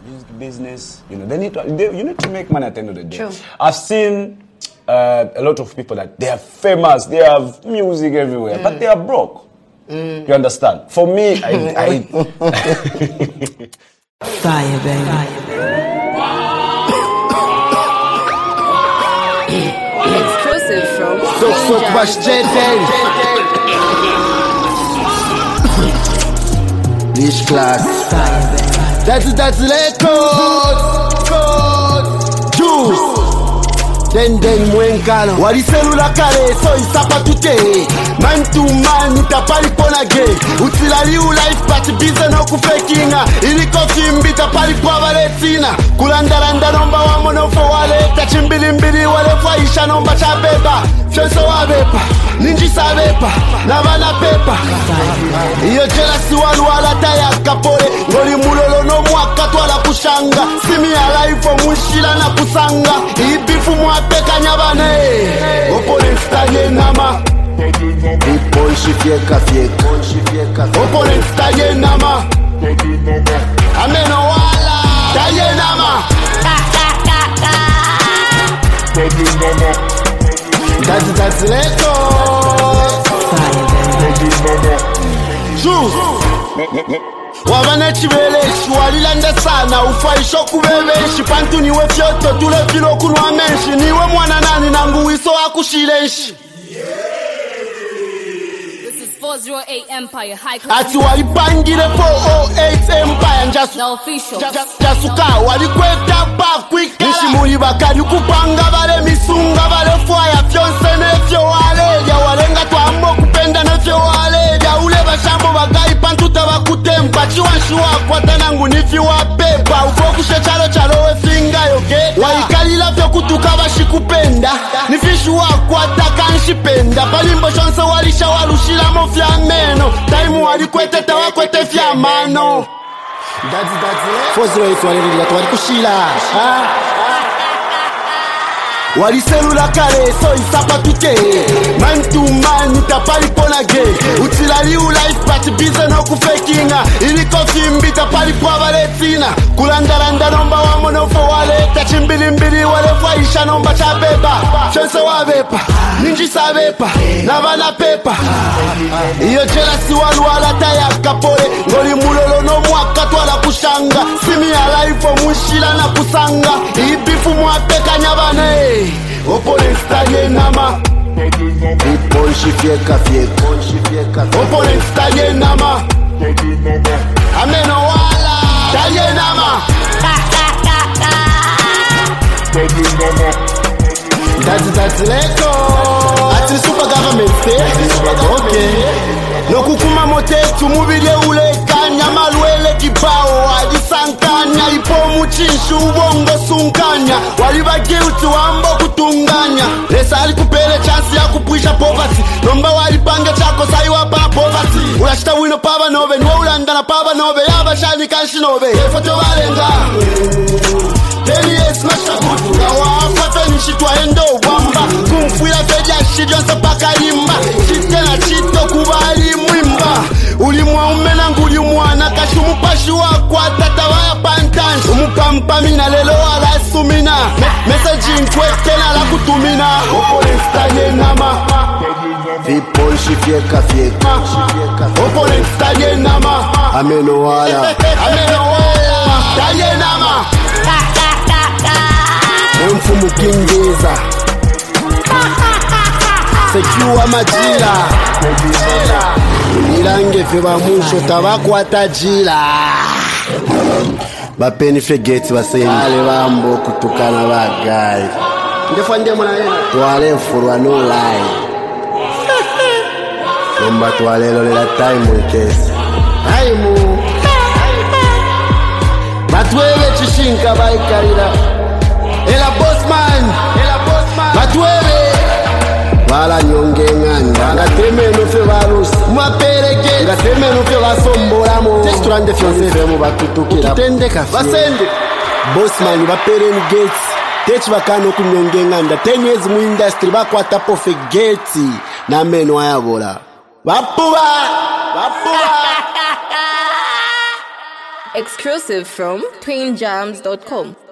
music business, you need to make money at the end of the day. True. I've seen a lot of people that they are famous, they have music everywhere, but they are broke. You understand? For me, I Fire, baby. Exclusive from So much This class. That's record. Juice. Den mwenkano waliselula kale so isapa tute man to man itapali pona gay utilali life but bize no kufekinga iliko kimbi tapali kwa valetina kulandalanda nomba wa monofo wale tachimbili wale fwaisha nomba chabeba fenso wabepa ninji sabepa na bana pepa iyo jealousy wala taya kapole ngoli mulolo no mwaka twala kushanga simi alive mushila na kusanga ibifu mwapeka nyabane opponent staye nama people shifieka opponent staye nama ameno wala staye nama that's leko wabane chibeleshi walilanda sana ufaisho kubebeshi pantu niwe fyoto tule filo kunwa menshi niwe mwana nani nangu wiso akushileshi 408 Empire High Class. ati walipangile 408 Empire jasuka walikweta pa kwikala nishimuli bakari kupanga vale misunga vale fwaya fyonse nefyo waleja walenga twambo kupenda nefyo waleja ule bashambo bagai pantu tabakutempa chiwanshi wakwata nangu nifi wapepa ufokushe chalo wefinga yoke waikalila fyo kutuka bashikupenda nifishi wakwata kanshipenda palimbo shonse walisha walushila mofya meno taimu walikwete tawakwete fya mano Fozro walilila twalikushila waliselula kale so isapa tute man to man itapali pona gay utilali life but bize no kufekinga iliko kimbi tapali kwa valetina kulandalanda nomba wa monofo wale tachimbili wale fwaisha nomba chabeba fense wabepa ninji sabepa na bana pepa iyo jealousy wala taya kapole ngoli mulolo no mwaka twala kushanga simi alive mushila na kusanga ibifu mwapeka nyabane opponent staye nama people shifieka opponent staye nama ameno wala staye nama that's leko ati super government okay no kukuma motetu mubili uleka nyama lwele kibao ajisankanya ipo muchishu ubongo sunkanya waliba guilty wambo kutunganya lesa alikupele chance ya kupwisha poverty nomba walipange chako saiwa pa poverty ulashita wino paba nobe niwe ulandana paba nobe yaba shani kanshi nobe efoto balenga Daily is masha kutu na wafata nishitwa endo wamba kumfuila feja shidyo nsapaka imba shitena chito kubali mwimba ulimwa umena nguli mwana kashi umupashi wakwa tatawaya pantanshi umupampa mina lelo wala sumina messaging kwekena la kutumina opponent staye nama people shifieka opponent staye nama ameno wala staye nama mfumu kingeza sekiwa majila nilange fe bamusho tabakwata jila bapeni fegeti basende bambo kutukana bagayi ndefande mwana twale mfurwa no lie nomba twale lolela time kesi aimu batwele chishinka baikalira Ela bossman batwele bala nyonge nganda ngateme no fe balusi mwapereke ngateme no fe basombolamo testurande fyonse mu batutukira tendeka basende bossman bapereni gates techi bakano kunyonge nganda 10 years mu industry bakwata pofe gates na meno ayabola bapuba Exclusive from twinjams.com.